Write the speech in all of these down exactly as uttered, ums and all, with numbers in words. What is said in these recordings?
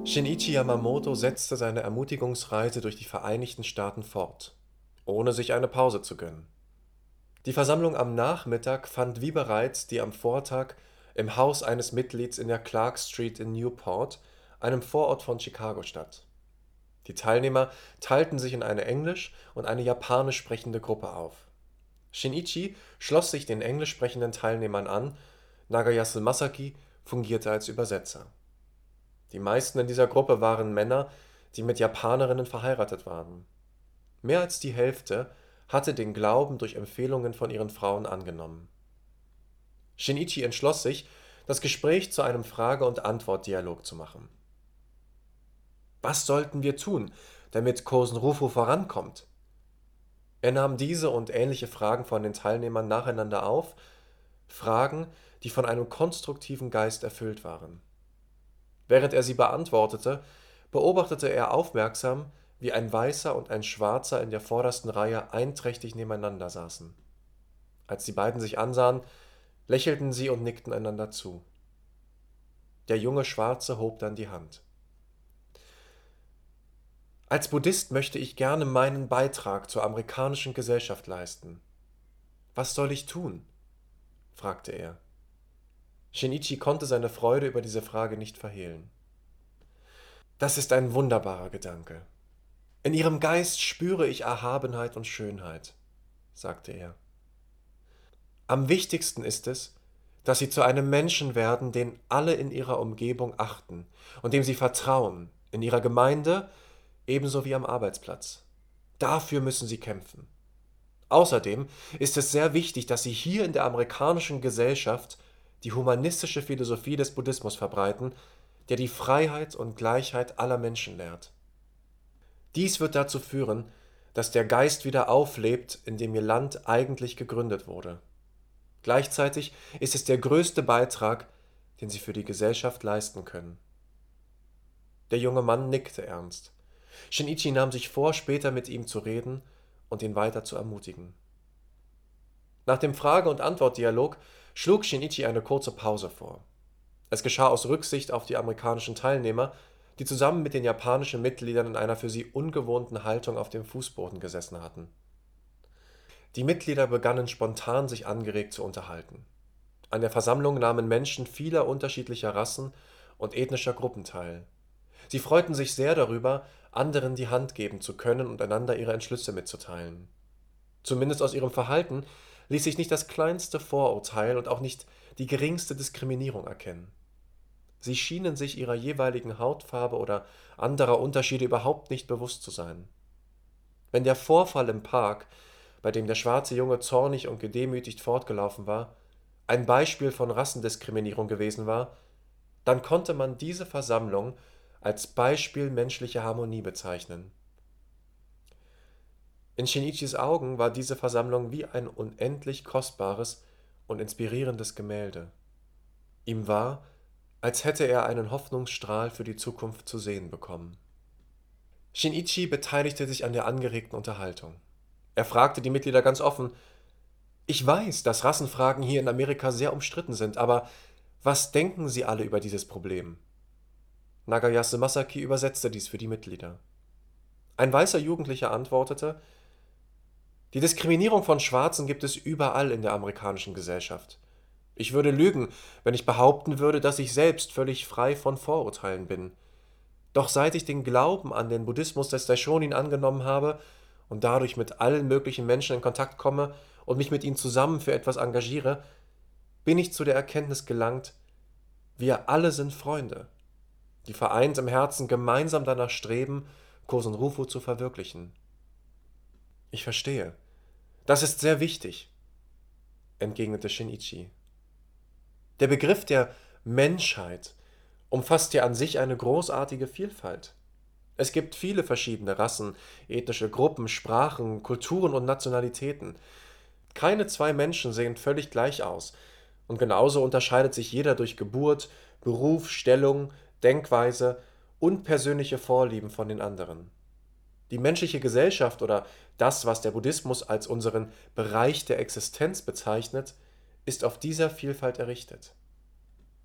Shinichi Yamamoto setzte seine Ermutigungsreise durch die Vereinigten Staaten fort, ohne sich eine Pause zu gönnen. Die Versammlung am Nachmittag fand wie bereits die am Vortag im Haus eines Mitglieds in der Clark Street in Newport, einem Vorort von Chicago, statt. Die Teilnehmer teilten sich in eine englisch und eine japanisch sprechende Gruppe auf. Shinichi schloss sich den englisch sprechenden Teilnehmern an, Nagayasu Masaki fungierte als Übersetzer. Die meisten in dieser Gruppe waren Männer, die mit Japanerinnen verheiratet waren. Mehr als die Hälfte hatte den Glauben durch Empfehlungen von ihren Frauen angenommen. Shinichi entschloss sich, das Gespräch zu einem Frage- und Antwort-Dialog zu machen. Was sollten wir tun, damit Kosen Rufu vorankommt? Er nahm diese und ähnliche Fragen von den Teilnehmern nacheinander auf, Fragen, die von einem konstruktiven Geist erfüllt waren. Während er sie beantwortete, beobachtete er aufmerksam, wie ein Weißer und ein Schwarzer in der vordersten Reihe einträchtig nebeneinander saßen. Als die beiden sich ansahen, lächelten sie und nickten einander zu. Der junge Schwarze hob dann die Hand. Als Buddhist möchte ich gerne meinen Beitrag zur amerikanischen Gesellschaft leisten. Was soll ich tun? Fragte er. Shinichi konnte seine Freude über diese Frage nicht verhehlen. Das ist ein wunderbarer Gedanke. In ihrem Geist spüre ich Erhabenheit und Schönheit, sagte er. Am wichtigsten ist es, dass sie zu einem Menschen werden, den alle in ihrer Umgebung achten und dem sie vertrauen, in ihrer Gemeinde ebenso wie am Arbeitsplatz. Dafür müssen sie kämpfen. Außerdem ist es sehr wichtig, dass sie hier in der amerikanischen Gesellschaft die humanistische Philosophie des Buddhismus verbreiten, der die Freiheit und Gleichheit aller Menschen lehrt. Dies wird dazu führen, dass der Geist wieder auflebt, in dem ihr Land eigentlich gegründet wurde. Gleichzeitig ist es der größte Beitrag, den sie für die Gesellschaft leisten können. Der junge Mann nickte ernst. Shinichi nahm sich vor, später mit ihm zu reden und ihn weiter zu ermutigen. Nach dem Frage- und Antwort-Dialog schlug Shinichi eine kurze Pause vor. Es geschah aus Rücksicht auf die amerikanischen Teilnehmer, die zusammen mit den japanischen Mitgliedern in einer für sie ungewohnten Haltung auf dem Fußboden gesessen hatten. Die Mitglieder begannen spontan sich angeregt zu unterhalten. An der Versammlung nahmen Menschen vieler unterschiedlicher Rassen und ethnischer Gruppen teil. Sie freuten sich sehr darüber, anderen die Hand geben zu können und einander ihre Entschlüsse mitzuteilen. Zumindest aus ihrem Verhalten ließ sich nicht das kleinste Vorurteil und auch nicht die geringste Diskriminierung erkennen. Sie schienen sich ihrer jeweiligen Hautfarbe oder anderer Unterschiede überhaupt nicht bewusst zu sein. Wenn der Vorfall im Park, bei dem der schwarze Junge zornig und gedemütigt fortgelaufen war, ein Beispiel von Rassendiskriminierung gewesen war, dann konnte man diese Versammlung als Beispiel menschlicher Harmonie bezeichnen. In Shinichis Augen war diese Versammlung wie ein unendlich kostbares und inspirierendes Gemälde. Ihm war, als hätte er einen Hoffnungsstrahl für die Zukunft zu sehen bekommen. Shinichi beteiligte sich an der angeregten Unterhaltung. Er fragte die Mitglieder ganz offen: Ich weiß, dass Rassenfragen hier in Amerika sehr umstritten sind, aber was denken Sie alle über dieses Problem? Nagayasu Masaki übersetzte dies für die Mitglieder. Ein weißer Jugendlicher antwortete: Die Diskriminierung von Schwarzen gibt es überall in der amerikanischen Gesellschaft. Ich würde lügen, wenn ich behaupten würde, dass ich selbst völlig frei von Vorurteilen bin. Doch seit ich den Glauben an den Buddhismus des Daishonin angenommen habe und dadurch mit allen möglichen Menschen in Kontakt komme und mich mit ihnen zusammen für etwas engagiere, bin ich zu der Erkenntnis gelangt: Wir alle sind Freunde, die vereint im Herzen gemeinsam danach streben, Kosen Rufu zu verwirklichen. Ich verstehe. Das ist sehr wichtig, entgegnete Shinichi. Der Begriff der Menschheit umfasst ja an sich eine großartige Vielfalt. Es gibt viele verschiedene Rassen, ethnische Gruppen, Sprachen, Kulturen und Nationalitäten. Keine zwei Menschen sehen völlig gleich aus, und genauso unterscheidet sich jeder durch Geburt, Beruf, Stellung, Denkweise und persönliche Vorlieben von den anderen. Die menschliche Gesellschaft oder das, was der Buddhismus als unseren Bereich der Existenz bezeichnet, ist auf dieser Vielfalt errichtet.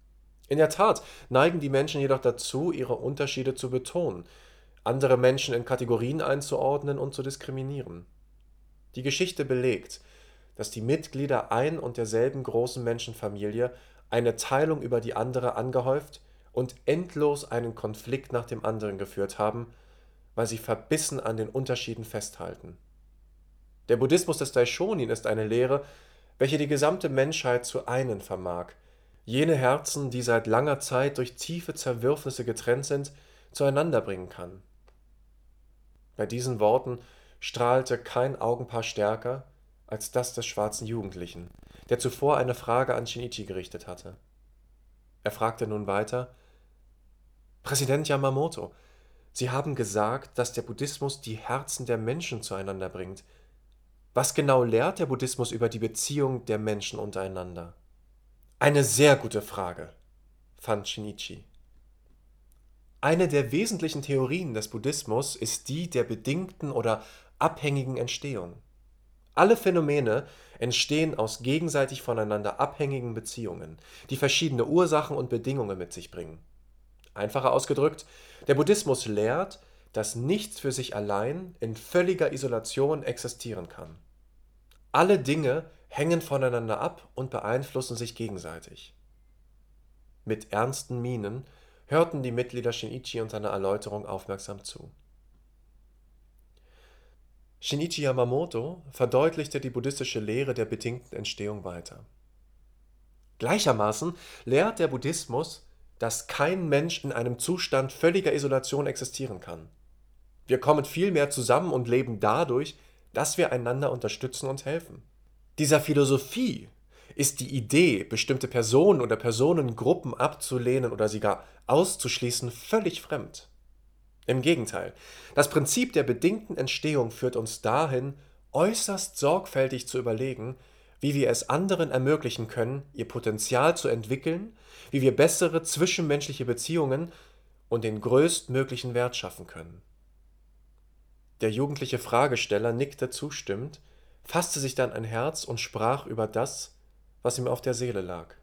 In der Tat neigen die Menschen jedoch dazu, ihre Unterschiede zu betonen, andere Menschen in Kategorien einzuordnen und zu diskriminieren. Die Geschichte belegt, dass die Mitglieder ein und derselben großen Menschenfamilie eine Teilung über die andere angehäuft und endlos einen Konflikt nach dem anderen geführt haben, weil sie verbissen an den Unterschieden festhalten. Der Buddhismus des Daishonin ist eine Lehre, welche die gesamte Menschheit zu einen vermag, jene Herzen, die seit langer Zeit durch tiefe Zerwürfnisse getrennt sind, zueinander bringen kann. Bei diesen Worten strahlte kein Augenpaar stärker als das des schwarzen Jugendlichen, der zuvor eine Frage an Shinichi gerichtet hatte. Er fragte nun weiter: Präsident Yamamoto, Sie haben gesagt, dass der Buddhismus die Herzen der Menschen zueinander bringt. Was genau lehrt der Buddhismus über die Beziehung der Menschen untereinander? Eine sehr gute Frage, fand Shinichi. Eine der wesentlichen Theorien des Buddhismus ist die der bedingten oder abhängigen Entstehung. Alle Phänomene entstehen aus gegenseitig voneinander abhängigen Beziehungen, die verschiedene Ursachen und Bedingungen mit sich bringen. Einfacher ausgedrückt, der Buddhismus lehrt, dass nichts für sich allein in völliger Isolation existieren kann. Alle Dinge hängen voneinander ab und beeinflussen sich gegenseitig. Mit ernsten Mienen hörten die Mitglieder Shinichi und seiner Erläuterung aufmerksam zu. Shinichi Yamamoto verdeutlichte die buddhistische Lehre der bedingten Entstehung weiter. Gleichermaßen lehrt der Buddhismus, dass kein Mensch in einem Zustand völliger Isolation existieren kann. Wir kommen vielmehr zusammen und leben dadurch, dass wir einander unterstützen und helfen. Dieser Philosophie ist die Idee, bestimmte Personen oder Personengruppen abzulehnen oder sie gar auszuschließen, völlig fremd. Im Gegenteil, das Prinzip der bedingten Entstehung führt uns dahin, äußerst sorgfältig zu überlegen, wie wir es anderen ermöglichen können, ihr Potenzial zu entwickeln, wie wir bessere zwischenmenschliche Beziehungen und den größtmöglichen Wert schaffen können. Der jugendliche Fragesteller nickte zustimmend, fasste sich dann ein Herz und sprach über das, was ihm auf der Seele lag.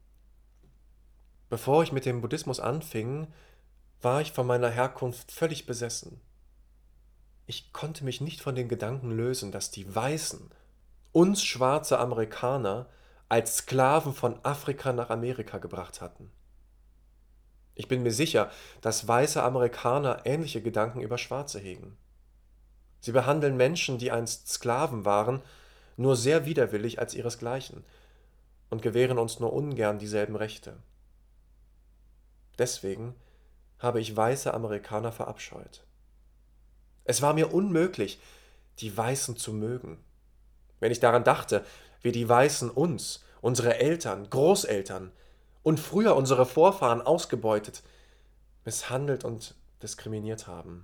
Bevor ich mit dem Buddhismus anfing, war ich von meiner Herkunft völlig besessen. Ich konnte mich nicht von den Gedanken lösen, dass die Weißen, uns schwarze Amerikaner, als Sklaven von Afrika nach Amerika gebracht hatten. Ich bin mir sicher, dass weiße Amerikaner ähnliche Gedanken über Schwarze hegen. Sie behandeln Menschen, die einst Sklaven waren, nur sehr widerwillig als ihresgleichen und gewähren uns nur ungern dieselben Rechte. Deswegen habe ich weiße Amerikaner verabscheut. Es war mir unmöglich, die Weißen zu mögen. Wenn ich daran dachte, wie die Weißen uns, unsere Eltern, Großeltern und früher unsere Vorfahren ausgebeutet, misshandelt und diskriminiert haben.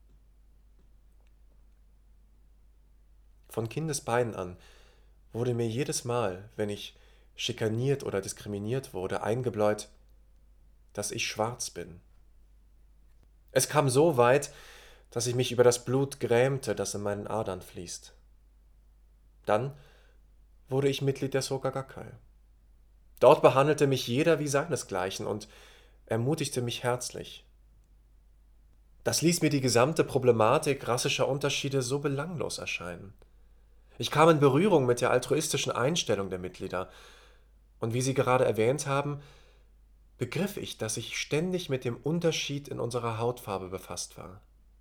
Von Kindesbeinen an wurde mir jedes Mal, wenn ich schikaniert oder diskriminiert wurde, eingebläut, dass ich schwarz bin. Es kam so weit, dass ich mich über das Blut grämte, das in meinen Adern fließt. Dann wurde ich Mitglied der Soka Gakkai. Dort behandelte mich jeder wie seinesgleichen und ermutigte mich herzlich. Das ließ mir die gesamte Problematik rassischer Unterschiede so belanglos erscheinen. Ich kam in Berührung mit der altruistischen Einstellung der Mitglieder, und wie Sie gerade erwähnt haben, begriff ich, dass ich ständig mit dem Unterschied in unserer Hautfarbe befasst war.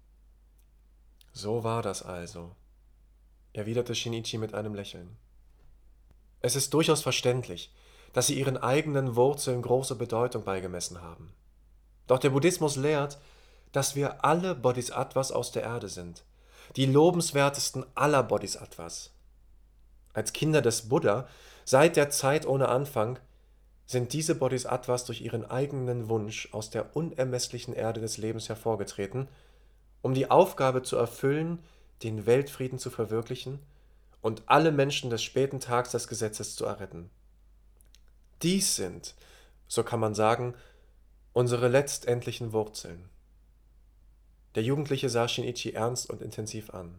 So war das also, erwiderte Shinichi mit einem Lächeln. Es ist durchaus verständlich, dass Sie Ihren eigenen Wurzeln große Bedeutung beigemessen haben. Doch der Buddhismus lehrt, dass wir alle Bodhisattvas aus der Erde sind, die lobenswertesten aller Bodhisattvas. Als Kinder des Buddha, seit der Zeit ohne Anfang, sind diese Bodhisattvas durch ihren eigenen Wunsch aus der unermesslichen Erde des Lebens hervorgetreten, um die Aufgabe zu erfüllen, den Weltfrieden zu verwirklichen und alle Menschen des späten Tags des Gesetzes zu erretten. Dies sind, so kann man sagen, unsere letztendlichen Wurzeln. Der Jugendliche sah Shinichi ernst und intensiv an.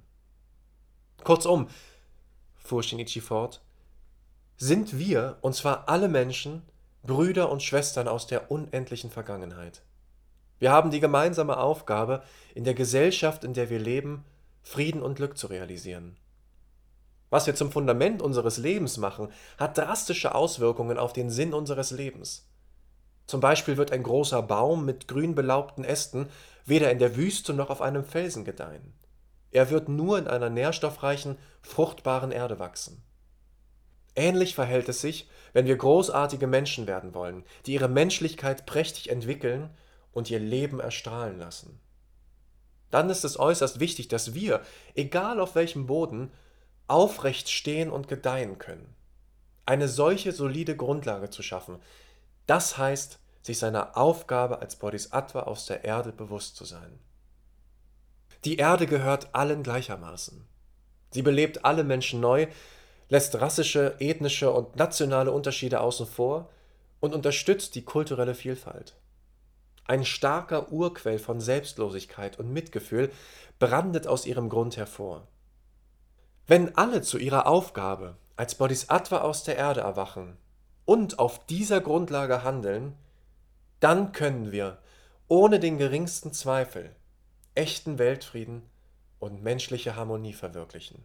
Kurzum, fuhr Shinichi fort, sind wir, und zwar alle Menschen, Brüder und Schwestern aus der unendlichen Vergangenheit. Wir haben die gemeinsame Aufgabe, in der Gesellschaft, in der wir leben, Frieden und Glück zu realisieren. Was wir zum Fundament unseres Lebens machen, hat drastische Auswirkungen auf den Sinn unseres Lebens. Zum Beispiel wird ein großer Baum mit grün belaubten Ästen weder in der Wüste noch auf einem Felsen gedeihen. Er wird nur in einer nährstoffreichen, fruchtbaren Erde wachsen. Ähnlich verhält es sich, wenn wir großartige Menschen werden wollen, die ihre Menschlichkeit prächtig entwickeln und ihr Leben erstrahlen lassen. Dann ist es äußerst wichtig, dass wir, egal auf welchem Boden, aufrecht stehen und gedeihen können. Eine solche solide Grundlage zu schaffen, das heißt, sich seiner Aufgabe als Bodhisattva aus der Erde bewusst zu sein. Die Erde gehört allen gleichermaßen. Sie belebt alle Menschen neu, lässt rassische, ethnische und nationale Unterschiede außen vor und unterstützt die kulturelle Vielfalt. Ein starker Urquell von Selbstlosigkeit und Mitgefühl brandet aus ihrem Grund hervor. Wenn alle zu ihrer Aufgabe als Bodhisattva aus der Erde erwachen und auf dieser Grundlage handeln, dann können wir ohne den geringsten Zweifel echten Weltfrieden und menschliche Harmonie verwirklichen.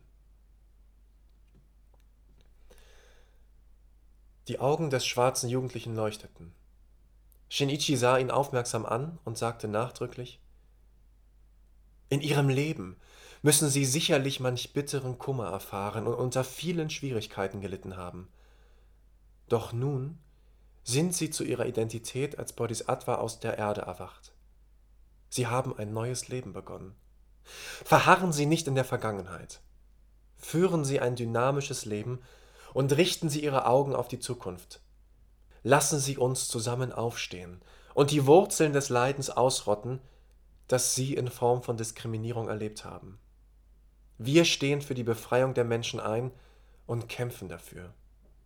Die Augen des schwarzen Jugendlichen leuchteten. Shinichi sah ihn aufmerksam an und sagte nachdrücklich: In Ihrem Leben müssen Sie sicherlich manch bitteren Kummer erfahren und unter vielen Schwierigkeiten gelitten haben. Doch nun sind Sie zu Ihrer Identität als Bodhisattva aus der Erde erwacht. Sie haben ein neues Leben begonnen. Verharren Sie nicht in der Vergangenheit. Führen Sie ein dynamisches Leben und richten Sie Ihre Augen auf die Zukunft. Lassen Sie uns zusammen aufstehen und die Wurzeln des Leidens ausrotten, das Sie in Form von Diskriminierung erlebt haben. Wir stehen für die Befreiung der Menschen ein und kämpfen dafür.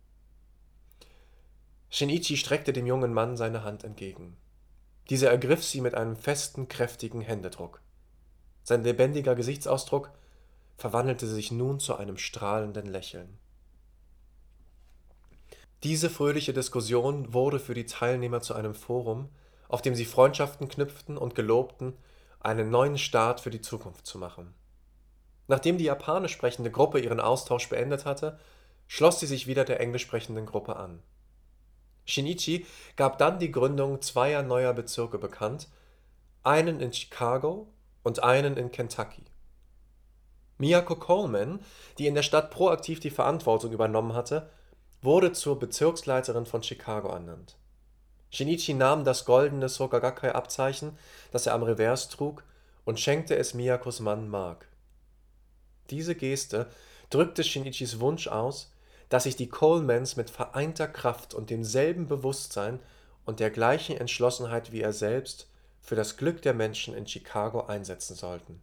Shinichi streckte dem jungen Mann seine Hand entgegen. Dieser ergriff sie mit einem festen, kräftigen Händedruck. Sein lebendiger Gesichtsausdruck verwandelte sich nun zu einem strahlenden Lächeln. Diese fröhliche Diskussion wurde für die Teilnehmer zu einem Forum, auf dem sie Freundschaften knüpften und gelobten, einen neuen Start für die Zukunft zu machen. Nachdem die japanisch sprechende Gruppe ihren Austausch beendet hatte, schloss sie sich wieder der englisch sprechenden Gruppe an. Shinichi gab dann die Gründung zweier neuer Bezirke bekannt, einen in Chicago und einen in Kentucky. Miyako Coleman, die in der Stadt proaktiv die Verantwortung übernommen hatte, wurde zur Bezirksleiterin von Chicago ernannt. Shinichi nahm das goldene Soka Gakkai-Abzeichen, das er am Revers trug, und schenkte es Miyakos Mann Mark. Diese Geste drückte Shinichis Wunsch aus, dass sich die Colemans mit vereinter Kraft und demselben Bewusstsein und der gleichen Entschlossenheit wie er selbst für das Glück der Menschen in Chicago einsetzen sollten.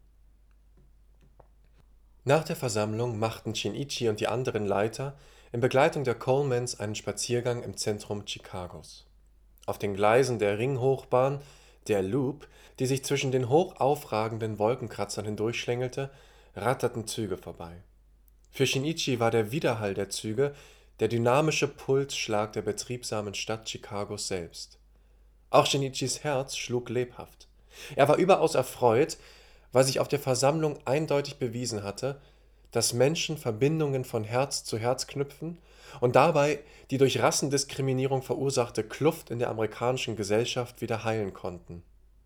Nach der Versammlung machten Shinichi und die anderen Leiter in Begleitung der Colemans einen Spaziergang im Zentrum Chicagos. Auf den Gleisen der Ringhochbahn, der Loop, die sich zwischen den hoch aufragenden Wolkenkratzern hindurchschlängelte, ratterten Züge vorbei. Für Shinichi war der Widerhall der Züge der dynamische Pulsschlag der betriebsamen Stadt Chicagos selbst. Auch Shinichis Herz schlug lebhaft. Er war überaus erfreut, weil sich auf der Versammlung eindeutig bewiesen hatte, dass Menschen Verbindungen von Herz zu Herz knüpfen und dabei die durch Rassendiskriminierung verursachte Kluft in der amerikanischen Gesellschaft wieder heilen konnten.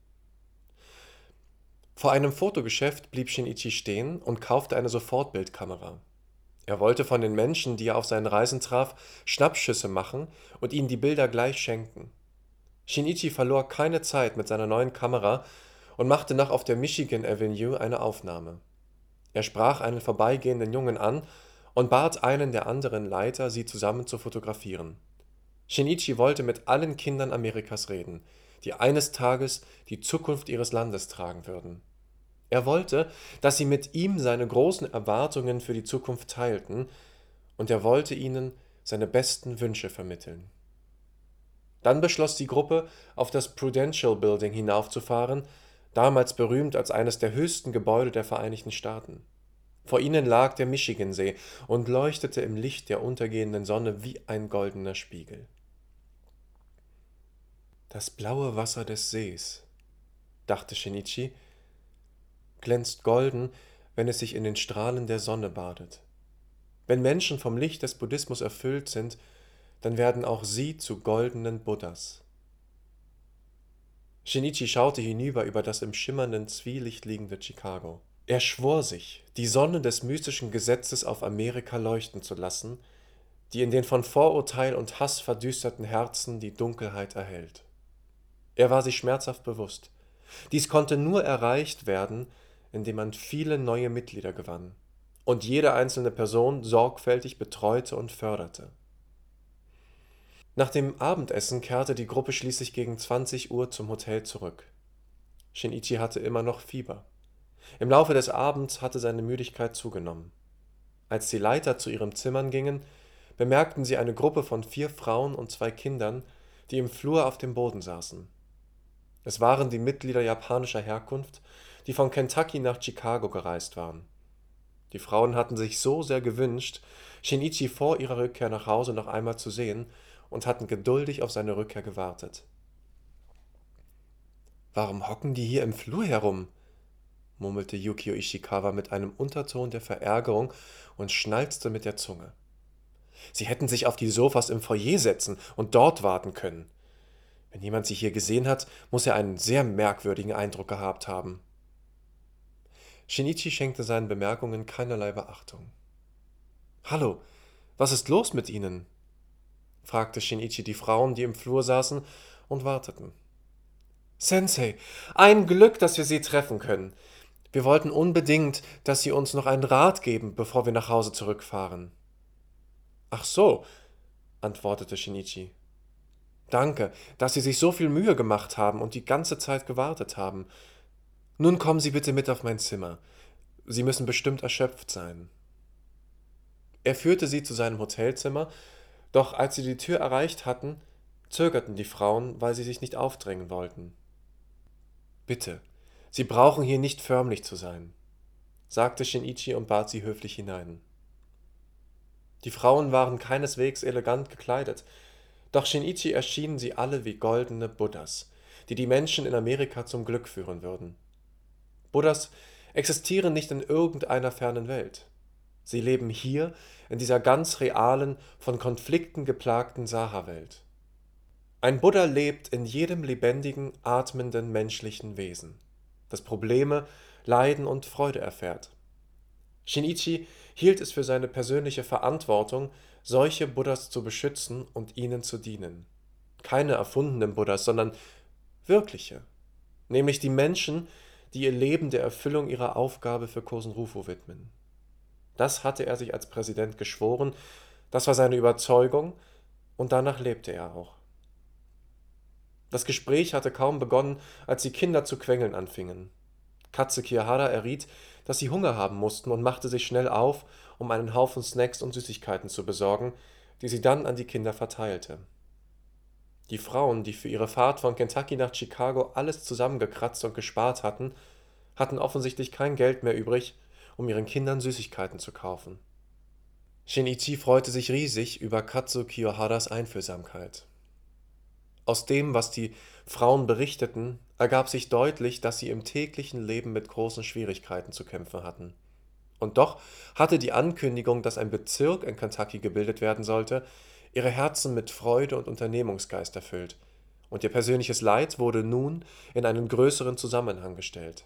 Vor einem Fotogeschäft blieb Shinichi stehen und kaufte eine Sofortbildkamera. Er wollte von den Menschen, die er auf seinen Reisen traf, Schnappschüsse machen und ihnen die Bilder gleich schenken. Shinichi verlor keine Zeit mit seiner neuen Kamera und machte nach auf der Michigan Avenue eine Aufnahme. Er sprach einen vorbeigehenden Jungen an und bat einen der anderen Leiter, sie zusammen zu fotografieren. Shinichi wollte mit allen Kindern Amerikas reden, die eines Tages die Zukunft ihres Landes tragen würden. Er wollte, dass sie mit ihm seine großen Erwartungen für die Zukunft teilten, und er wollte ihnen seine besten Wünsche vermitteln. Dann beschloss die Gruppe, auf das Prudential Building hinaufzufahren, damals berühmt als eines der höchsten Gebäude der Vereinigten Staaten. Vor ihnen lag der Michigansee und leuchtete im Licht der untergehenden Sonne wie ein goldener Spiegel. Das blaue Wasser des Sees, dachte Shinichi, glänzt golden, wenn es sich in den Strahlen der Sonne badet. Wenn Menschen vom Licht des Buddhismus erfüllt sind, dann werden auch sie zu goldenen Buddhas. Shinichi schaute hinüber über das im schimmernden Zwielicht liegende Chicago. Er schwor sich, die Sonne des mystischen Gesetzes auf Amerika leuchten zu lassen, die in den von Vorurteil und Hass verdüsterten Herzen die Dunkelheit erhellt. Er war sich schmerzhaft bewusst. Dies konnte nur erreicht werden, indem man viele neue Mitglieder gewann und jede einzelne Person sorgfältig betreute und förderte. Nach dem Abendessen kehrte die Gruppe schließlich gegen zwanzig Uhr zum Hotel zurück. Shinichi hatte immer noch Fieber. Im Laufe des Abends hatte seine Müdigkeit zugenommen. Als die Leiter zu ihren Zimmern gingen, bemerkten sie eine Gruppe von vier Frauen und zwei Kindern, die im Flur auf dem Boden saßen. Es waren die Mitglieder japanischer Herkunft, die von Kentucky nach Chicago gereist waren. Die Frauen hatten sich so sehr gewünscht, Shinichi vor ihrer Rückkehr nach Hause noch einmal zu sehen und hatten geduldig auf seine Rückkehr gewartet. »Warum hocken die hier im Flur herum?« murmelte Yukio Ishikawa mit einem Unterton der Verärgerung und schnalzte mit der Zunge. »Sie hätten sich auf die Sofas im Foyer setzen und dort warten können. Wenn jemand sie hier gesehen hat, muss er einen sehr merkwürdigen Eindruck gehabt haben.« Shinichi schenkte seinen Bemerkungen keinerlei Beachtung. »Hallo, was ist los mit Ihnen?« fragte Shinichi die Frauen, die im Flur saßen und warteten. »Sensei, ein Glück, dass wir Sie treffen können. Wir wollten unbedingt, dass Sie uns noch einen Rat geben, bevor wir nach Hause zurückfahren.« »Ach so«, antwortete Shinichi. »Danke, dass Sie sich so viel Mühe gemacht haben und die ganze Zeit gewartet haben. Nun kommen Sie bitte mit auf mein Zimmer. Sie müssen bestimmt erschöpft sein.« Er führte sie zu seinem Hotelzimmer, doch als sie die Tür erreicht hatten, zögerten die Frauen, weil sie sich nicht aufdrängen wollten. »Bitte, Sie brauchen hier nicht förmlich zu sein«, sagte Shinichi und bat sie höflich hinein. Die Frauen waren keineswegs elegant gekleidet, doch Shinichi erschienen sie alle wie goldene Buddhas, die die Menschen in Amerika zum Glück führen würden. Buddhas existieren nicht in irgendeiner fernen Welt. Sie leben hier, in dieser ganz realen, von Konflikten geplagten Saha-Welt. Ein Buddha lebt in jedem lebendigen, atmenden menschlichen Wesen, das Probleme, Leiden und Freude erfährt. Shinichi hielt es für seine persönliche Verantwortung, solche Buddhas zu beschützen und ihnen zu dienen. Keine erfundenen Buddhas, sondern wirkliche, nämlich die Menschen, die ihr Leben der Erfüllung ihrer Aufgabe für Kosen Rufu widmen. Das hatte er sich als Präsident geschworen, das war seine Überzeugung und danach lebte er auch. Das Gespräch hatte kaum begonnen, als die Kinder zu quengeln anfingen. Katze Kiyahara erriet, dass sie Hunger haben mussten und machte sich schnell auf, um einen Haufen Snacks und Süßigkeiten zu besorgen, die sie dann an die Kinder verteilte. Die Frauen, die für ihre Fahrt von Kentucky nach Chicago alles zusammengekratzt und gespart hatten, hatten offensichtlich kein Geld mehr übrig, um ihren Kindern Süßigkeiten zu kaufen. Shinichi freute sich riesig über Katsu Kiyoharas Einfühlsamkeit. Aus dem, was die Frauen berichteten, ergab sich deutlich, dass sie im täglichen Leben mit großen Schwierigkeiten zu kämpfen hatten. Und doch hatte die Ankündigung, dass ein Bezirk in Kentucky gebildet werden sollte, ihre Herzen mit Freude und Unternehmungsgeist erfüllt, und ihr persönliches Leid wurde nun in einen größeren Zusammenhang gestellt.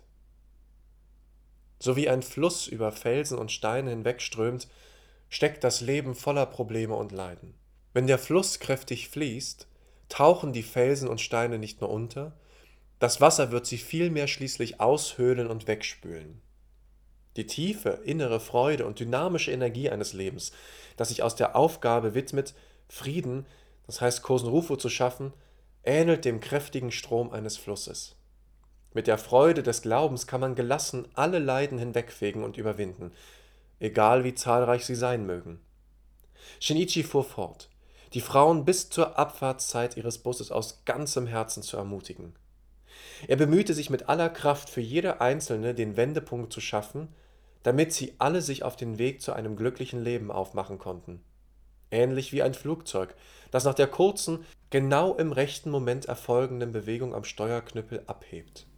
So wie ein Fluss über Felsen und Steine hinwegströmt, steckt das Leben voller Probleme und Leiden. Wenn der Fluss kräftig fließt, tauchen die Felsen und Steine nicht nur unter, das Wasser wird sie vielmehr schließlich aushöhlen und wegspülen. Die tiefe, innere Freude und dynamische Energie eines Lebens, das sich aus der Aufgabe widmet, Frieden, das heißt Kosen Rufu zu schaffen, ähnelt dem kräftigen Strom eines Flusses. Mit der Freude des Glaubens kann man gelassen alle Leiden hinwegfegen und überwinden, egal wie zahlreich sie sein mögen. Shinichi fuhr fort, die Frauen bis zur Abfahrtszeit ihres Busses aus ganzem Herzen zu ermutigen. Er bemühte sich mit aller Kraft, für jede Einzelne den Wendepunkt zu schaffen, damit sie alle sich auf den Weg zu einem glücklichen Leben aufmachen konnten. ähnlich wie ein Flugzeug, das nach der kurzen, genau im rechten Moment erfolgenden Bewegung am Steuerknüppel abhebt.